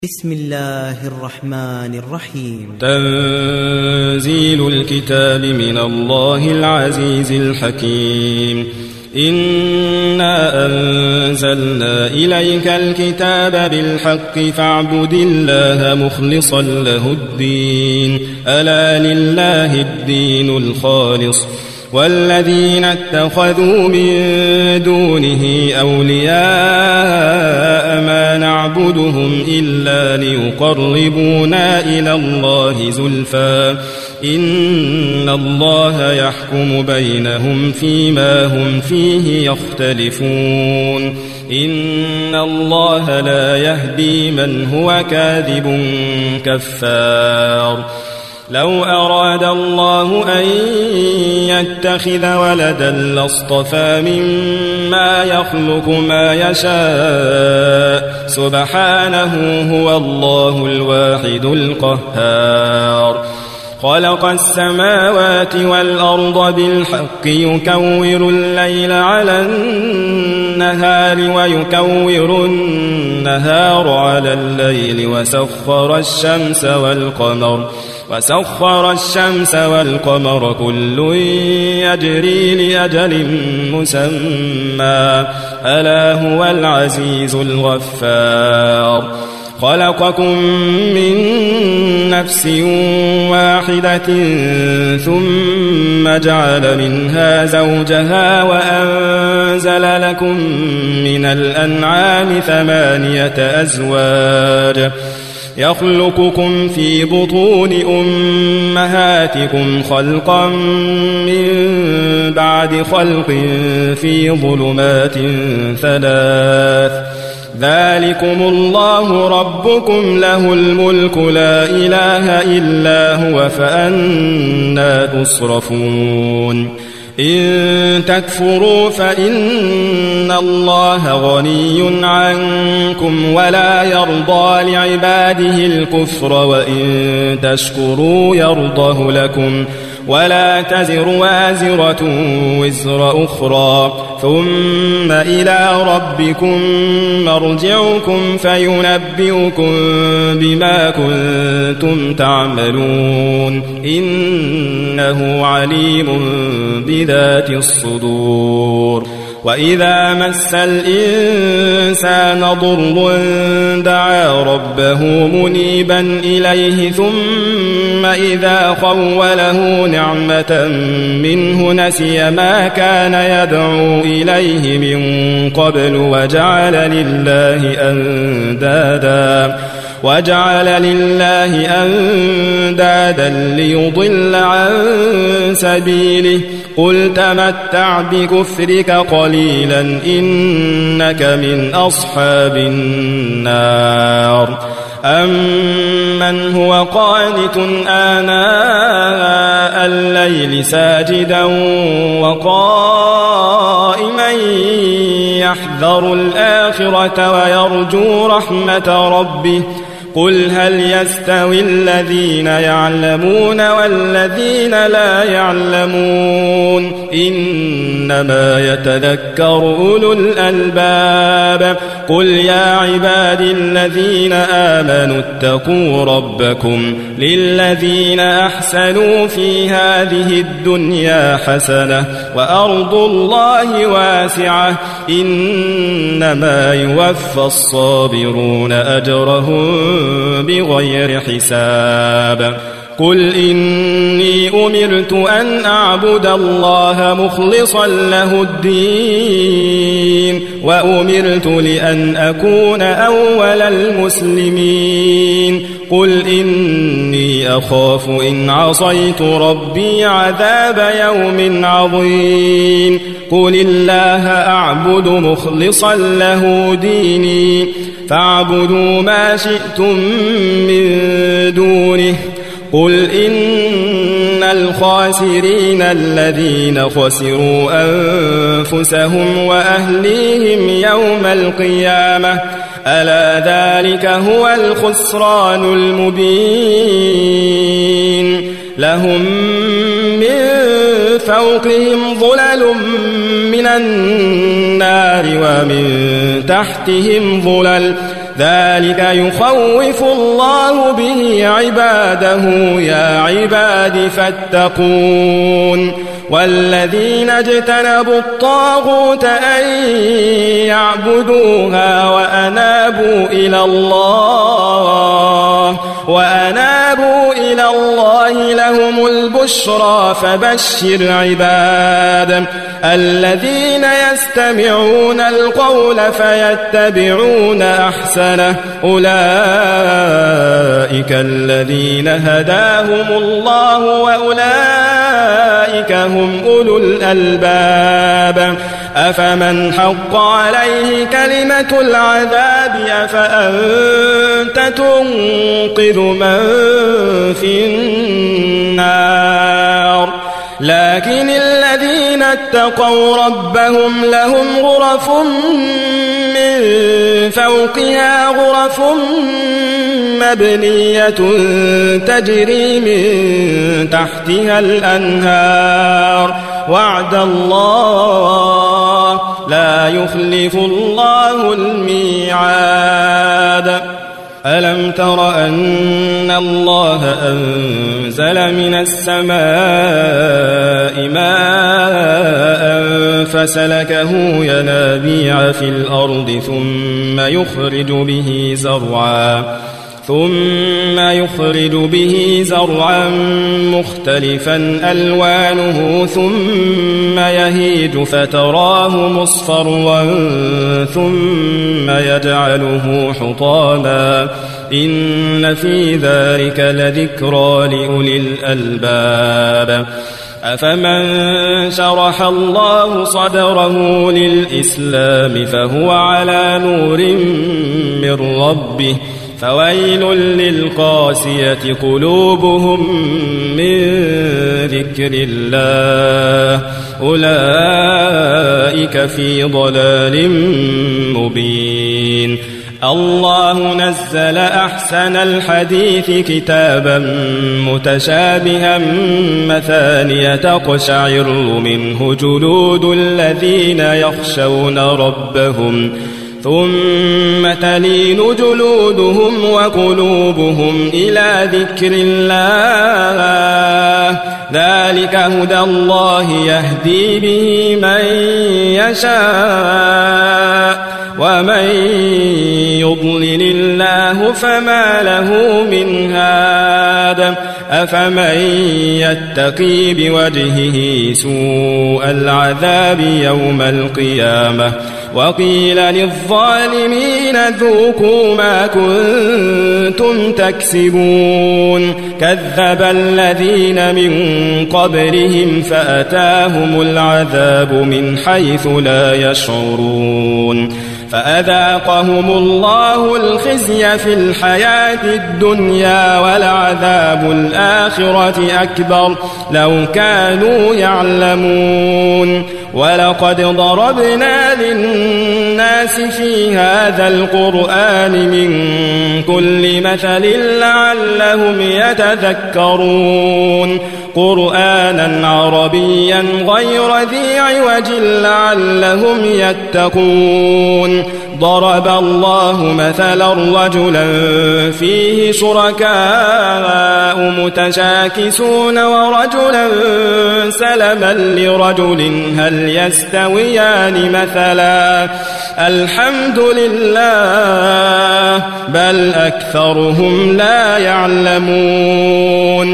بسم الله الرحمن الرحيم. تنزيل الكتاب من الله العزيز الحكيم. إنا أنزلنا إليك الكتاب بالحق فاعبد الله مخلصا له الدين ألا لله الدين الخالص والذين اتخذوا من دونه أولياء ما نعبدهم إلا ليقربونا إلى الله زلفى إن الله يحكم بينهم فيما هم فيه يختلفون إن الله لا يهدي من هو كاذب كفار. لو أراد الله أن يتخذ ولدا لاصطفى مما يخلق ما يشاء سبحانه هو الله الواحد القهار. خلق السماوات والأرض بالحق يكور الليل على النهار ويكور النهار على الليل وسخر الشمس والقمر كل يجري لأجل مسمى ألا هو العزيز الغفار. خلقكم من نفس واحدة ثم جعل منها زوجها وأنزل لكم من الأنعام 8 أزواج يخلقكم في بطون أمهاتكم خلقا من بعد خلق في ظلمات 3 ذلكم الله ربكم له الملك لا إله إلا هو فأنى تصرفون. إن تكفروا فإن الله غني عنكم ولا يرضى لعباده الكفر وإن تشكروا يرضه لكم ولا تزر وازرة وزر أخرى ثم إلى ربكم مرجعكم فينبئكم بما كنتم تعملون إنه عليم بذات الصدور. وإذا مس الإنسان ضر دعا ربه منيبا إليه ثم إذا خوله نعمة منه نسي ما كان يدعو إليه من قبل وجعل لله أندادا ليضل عن سبيله قل تمتع بكفرك قليلا إنك من أصحاب النار. أمن هو قانت آناء الليل ساجدا وقائما يحذر الآخرة ويرجو رحمة ربه قل هل يستوي الذين يعلمون والذين لا يعلمون إنما يتذكر أولو الألباب. قل يا عبادي الذين آمنوا اتقوا ربكم للذين أحسنوا في هذه الدنيا حسنة وأرض الله واسعة إنما يوفى الصابرون أجرهم بغير حساب. قل إني أمرت أن أعبد الله مخلصا له الدين وأمرت لأن أكون أول المسلمين. قل إني أخاف إن عصيت ربي عذاب يوم عظيم. قل الله أعبد مخلصا له ديني فاعبدوا ما شئتم من دونه. قل إن الخاسرين الذين خسروا أنفسهم وأهليهم يوم القيامة ألا ذلك هو الخسران المبين. لهم من فوقهم ظلل من النار ومن تحتهم ظلل ذلك يخوف الله به عباده يا عباد فاتقون والذين اجتنبوا الطاغوت أن يعبدوها وأنابوا إلى الله لهم البشرى فبشر عباد الذين يستمعون القول فيتبعون أحسنه أولئك الذين هداهم الله وأولئك هم أولو الألباب أفمن حق عليه كلمة العذاب أفأنت تنقذ من في النار لكن الذين اتقوا ربهم لهم غرف من فوقها غرف مبنية تجري من تحتها الأنهار وعد الله لا يخلف الله الميعاد ألم تر أن الله أنزل من السماء ماء فسلكه ينابيع في الأرض ثم يخرج به زرعا مختلفا ألوانه ثم يهيج فتراه مصفرا ثم يجعله حطاما إن في ذلك لذكرى لأولي الألباب أفمن شرح الله صدره للإسلام فهو على نور من ربه فويل للقاسية قلوبهم من ذكر الله أولئك في ضلال مبين الله نزل أحسن الحديث كتابا متشابها مثانية تقشعر منه جلود الذين يخشون ربهم ثم تلين جلودهم وقلوبهم إلى ذكر الله ذلك هدى الله يهدي به من يشاء ومن يضلل الله فما له من هاد أفمن يتقي بوجهه سوء العذاب يوم القيامة وقيل للظالمين ذوقوا ما كنتم تكسبون كذب الذين من قبلهم فأتاهم العذاب من حيث لا يشعرون فأذاقهم الله الخزي في الحياة الدنيا ولعذاب الآخرة أكبر لو كانوا يعلمون ولقد ضربنا للناس في هذا القرآن من كل مثل لعلهم يتذكرون قرآنا عربيا غير ذي عوج لعلهم يتقون ضرب الله مثلا رجلا فيه شركاء متشاكسون ورجلا سلما لرجل هل يستويان مثلا الحمد لله بل أكثرهم لا يعلمون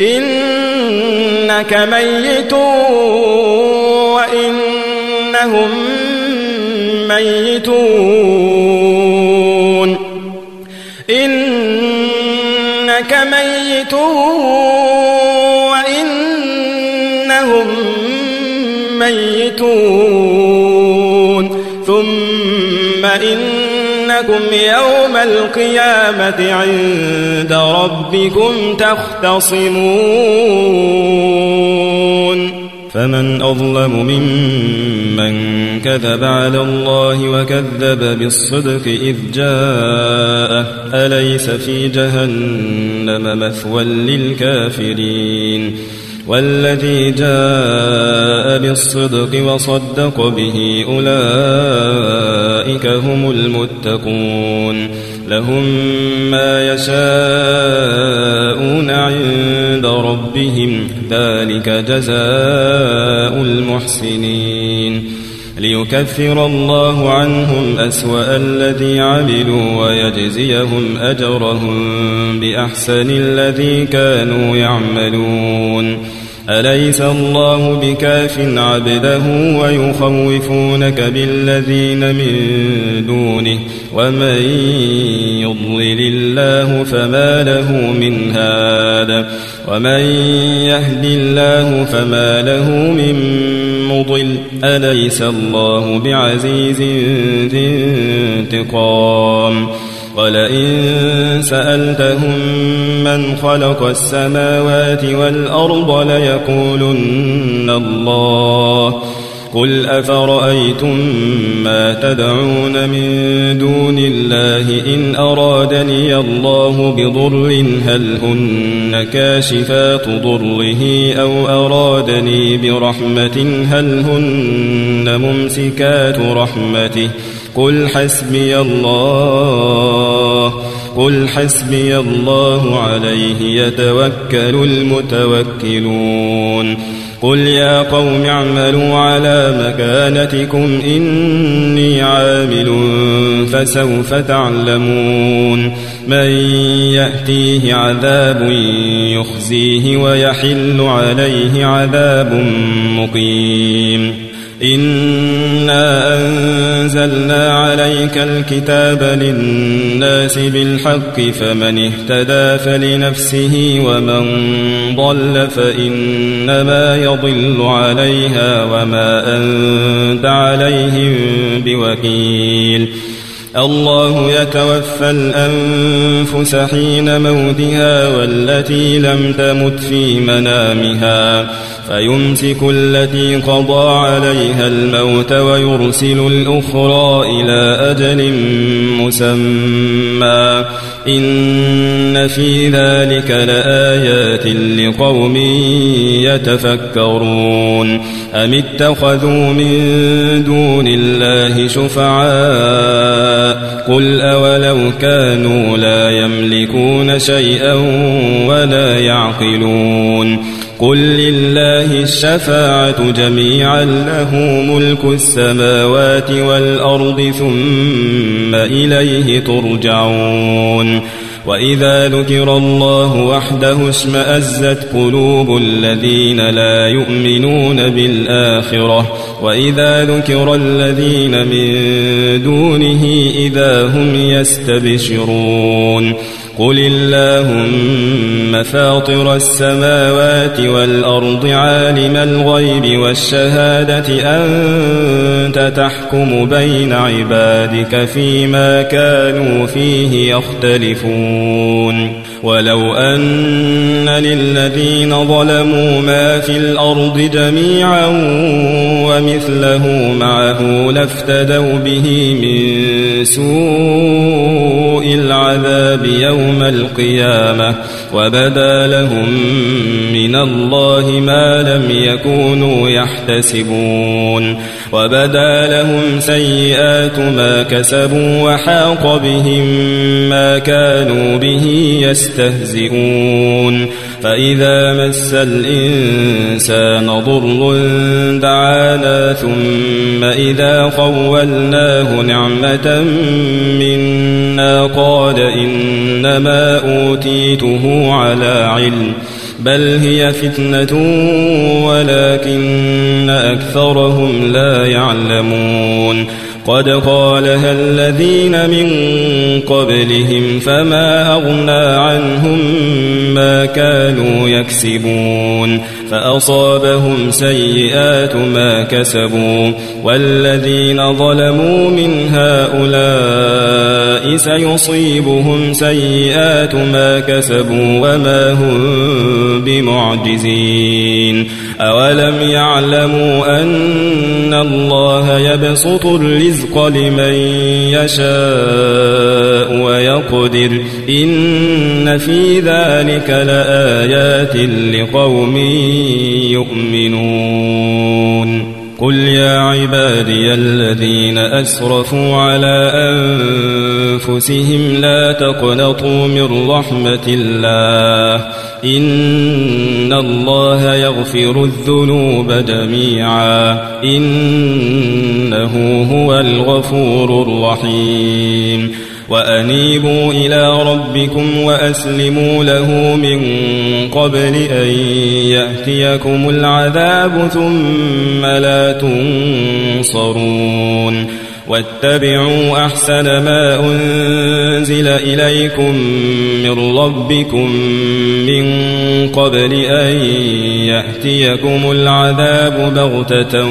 إنك ميت وإنهم ميتون إنك ميت وإنهم ميتون ثم إنكم يوم القيامة عند ربكم تختصمون فمن أظلم ممن كذب على الله وكذب بالصدق إذ جاءه أليس في جهنم مثوى للكافرين والذي جاء بالصدق وصدق به أولئك هم المتقون لهم ما يشاءون عند ربهم ذلك جزاء المحسنين ليكفر الله عنهم أسوأ الذي عملوا ويجزيهم أجرهم بأحسن الذي كانوا يعملون أليس الله بكاف عبده ويخوفونك بالذين من دونه ومن يضلل الله فما له من هاد ومن يهد الله فما له من مضل أليس الله بعزيز ذي انتقام ولئن سألتهم من خلق السماوات والأرض ليقولن الله قل أفرأيتم ما تدعون من دون الله إن أرادني الله بضر هل هن كاشفات ضره أو أرادني برحمة هل هن ممسكات رحمته قل حسبي الله عليه يتوكل المتوكلون قل يا قوم اعملوا على مكانتكم إني عامل فسوف تعلمون من يأتيه عذاب يخزيه ويحل عليه عذاب مقيم إنا أنزلنا عليك الكتاب للناس بالحق فمن اهتدى فلنفسه ومن ضل فإنما يضل عليها وما أنت عليهم بوكيل الله يتوفى الأنفس حين موتها والتي لم تمت في منامها فيمسك التي قضى عليها الموت ويرسل الأخرى إلى أجل مسمى إن في ذلك لآيات لقوم يتفكرون أم اتخذوا من دون الله شفعاء قل أولو كانوا لا يملكون شيئا ولا يعقلون قل لله الشفاعة جميعا له ملك السماوات والأرض ثم إليه ترجعون وإذا ذكر الله وحده اشمأزت قلوب الذين لا يؤمنون بالآخرة وإذا ذكر الذين من دونه إذا هم يستبشرون قل اللهم فاطر السماوات والأرض عالم الغيب والشهادة أنت تحكم بين عبادك فيما كانوا فيه يختلفون ولو أن للذين ظلموا ما في الأرض جميعا ومثله معه لافتدوا به من سوء العذاب يوم القيامة وبدا لهم من الله ما لم يكونوا يحتسبون وبدا لهم سيئات ما كسبوا وحاق بهم ما كانوا به يستهزئون فإذا مس الإنسان ضر دعانا ثم إذا خولناه نعمة منا قال إنما أوتيته على علم بل هي فتنة ولكن أكثرهم لا يعلمون قد قالها الذين من قبلهم فما أغنى عنهم ما كانوا يكسبون فأصابهم سيئات ما كسبوا والذين ظلموا من هؤلاء سيصيبهم سيئات ما كسبوا وما هم بمعجزين أولم يعلموا أن الله يبسط الرزق لمن يشاء ويقدر إن في ذلك لآيات لقوم يؤمنون قل يا عبادي الذين أسرفوا على أنفسهم لا تقنطوا من رحمة الله إن الله يغفر الذنوب جميعا إنه هو الغفور الرحيم وأنيبوا إلى ربكم وأسلموا له من قبل أن يأتيكم العذاب ثم لا تنصرون واتبعوا أحسن ما أنزل إليكم من ربكم من قبل أن يأتيكم العذاب بغتة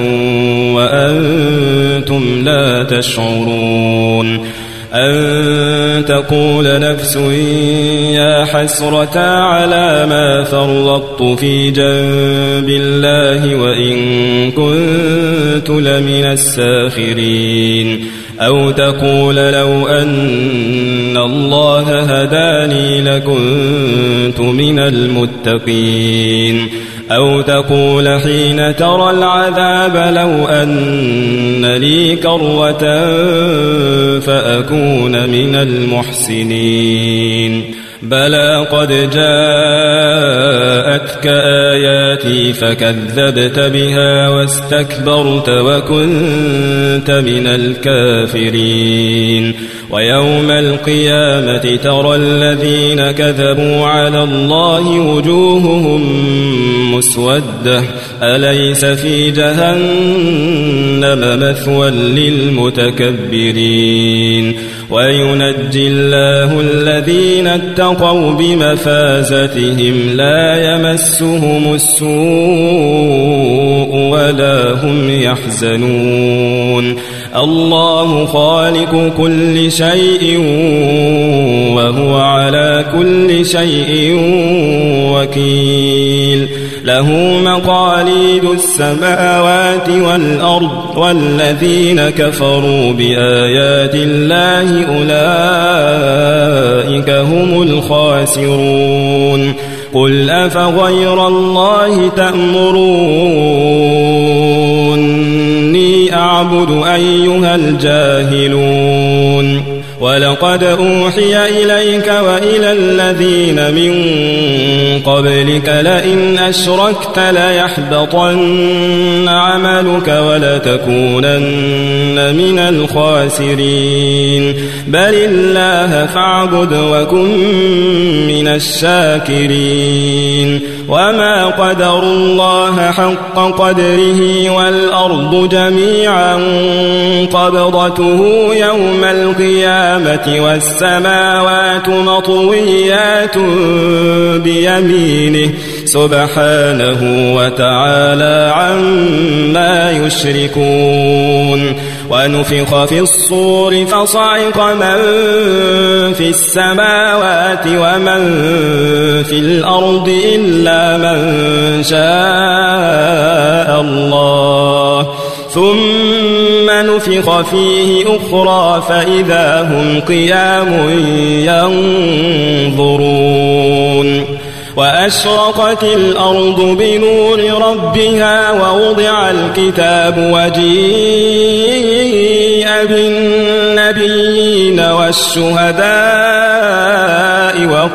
وأنتم لا تشعرون أن تقول نفس يا حسرة على ما فرطت في جنب الله وإن كنت لمن الساخرين أو تقول لو أن الله هداني لكنت من المتقين أو تقول حين ترى العذاب لو أن لي كرة فأكون من المحسنين بلى قد جاءتك آياتي فكذبت بها واستكبرت وكنت من الكافرين ويوم القيامة ترى الذين كذبوا على الله وجوههم مسودة أليس في جهنم مثوى للمتكبرين وينجي الله الذين اتقوا بمفازتهم لا يمسهم السوء ولا هم يحزنون الله خالق كل شيء وهو على كل شيء وكيل له مقاليد السماوات والأرض والذين كفروا بآيات الله أولئك هم الخاسرون قل أفغير الله تأمروني أعبد أيها الجاهلون ولقد أوحي إليك وإلى الذين من قبلك لئن أشركت ليحبطن عملك ولتكونن من الخاسرين بل الله فاعبد وكن من الشاكرين وما قدروا الله حق قدره والأرض جميعا قبضته يوم القيامة والسماوات مطويات بيمينه سبحانه وتعالى عما يشركون ونفخ في الصور فصعق من في السماوات ومن في الأرض إلا من شاء الله ثم نفخ فيه أخرى فإذا هم قيام ينظرون وأشرقت الأرض بنور ربها ووضع الكتاب وجيء بالنبيين والشهداء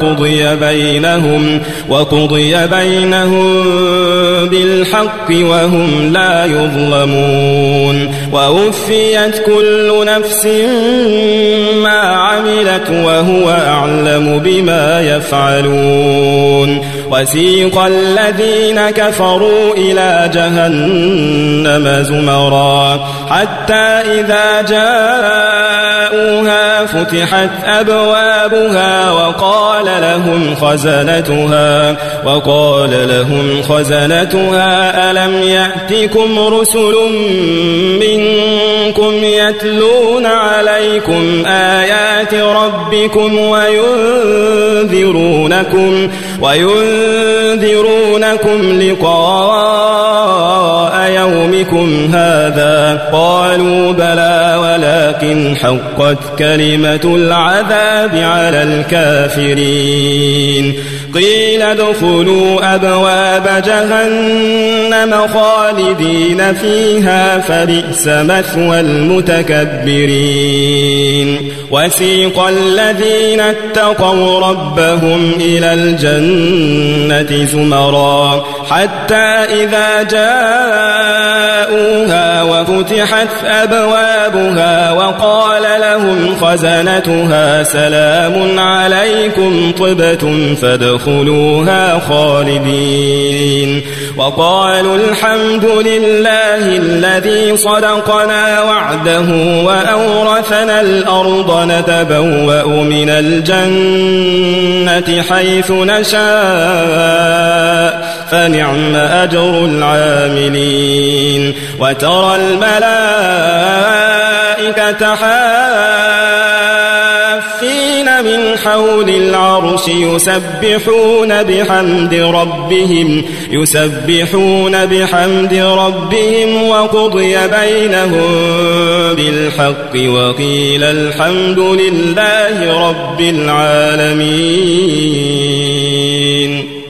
وقضي بينهم بالحق وهم لا يظلمون ووفيت كل نفس ما عملت وهو أعلم بما يفعلون وسيق الذين كفروا إلى جهنم زمرا حتى إذا جاءوها فتحت أبوابها وقال لهم خزنتها ألم يأتكم رسل منكم يتلون عليكم آيات ربكم وينذرونكم لقاء يومكم هذا قالوا بلى ولكن حقت كلمة العذاب على الكافرين قيل ادخلوا أبواب جهنم خالدين فيها فبئس مثوى المتكبرين وسيق الذين اتقوا ربهم إلى الجنة زمرا حتى إذا جاءوها وفتحت أبوابها وقال لهم خزنتها سلام عليكم طبتم فادخلوها خالدين وقالوا الحمد لله الذي صدقنا وعده وأورثنا الأرض نتبوأ من الجنة حيث نشاء فنعم أجر العاملين وترى الملائكة حافين من حول العرش يسبحون بحمد ربهم وقضي بينهم بالحق وقيل الحمد لله رب العالمين.